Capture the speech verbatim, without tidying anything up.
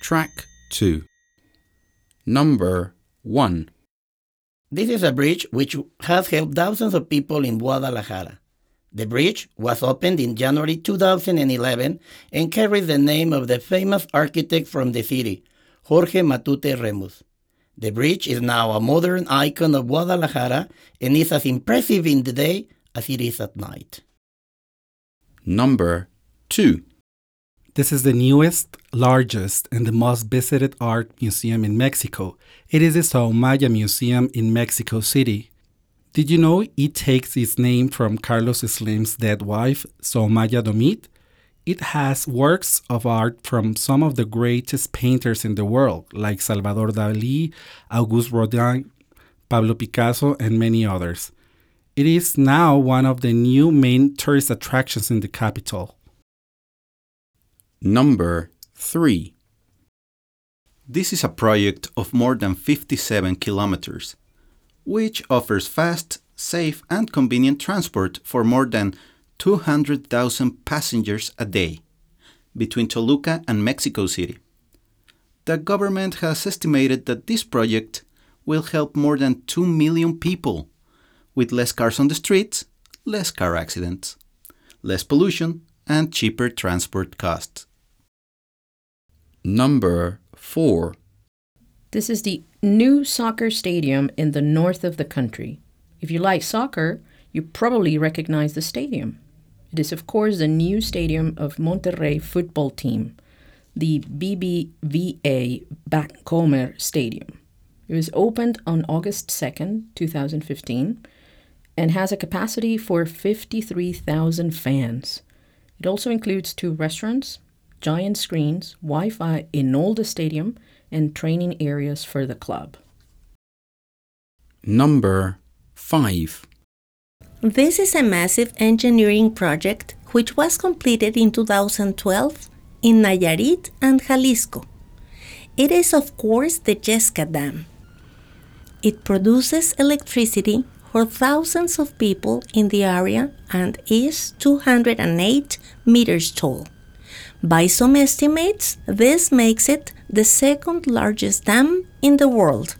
Track two. Number one. This is a bridge which has helped thousands of people in Guadalajara. The bridge was opened in January two thousand eleven and carries the name of the famous architect from the city, Jorge Matute Remus. The bridge is now a modern icon of Guadalajara and is as impressive in the day as it is at night. Number two. This is the newest, largest, and the most visited art museum in Mexico. It is the Soumaya Museum in Mexico City. Did you know it takes its name from Carlos Slim's dead wife, Soumaya Domit? It has works of art from some of the greatest painters in the world, like Salvador Dalí, Auguste Rodin, Pablo Picasso, and many others. It is now one of the new main tourist attractions in the capital. Number three. This is a project of more than fifty-seven kilometers, which offers fast, safe, and convenient transport for more than two hundred thousand passengers a day between Toluca and Mexico City. The government has estimated that this project will help more than two million people with less cars on the streets, less car accidents, less pollution, and cheaper transport costs. Number four. This is the new soccer stadium in the north of the country. If you like soccer, you probably recognize the stadium. It is, of course, the new stadium of Monterrey football team, the B B V A Bancomer Stadium. It was opened on August second, twenty fifteen, and has a capacity for fifty-three thousand fans. It also includes two restaurants, giant screens, Wi-Fi in all the stadium, and training areas for the club. Number five. This is a massive engineering project which was completed in two thousand twelve in Nayarit and Jalisco. It is, of course, the Yesca Dam. It produces electricity for thousands of people in the area and is two hundred eight meters tall. By some estimates, this makes it the second largest dam in the world.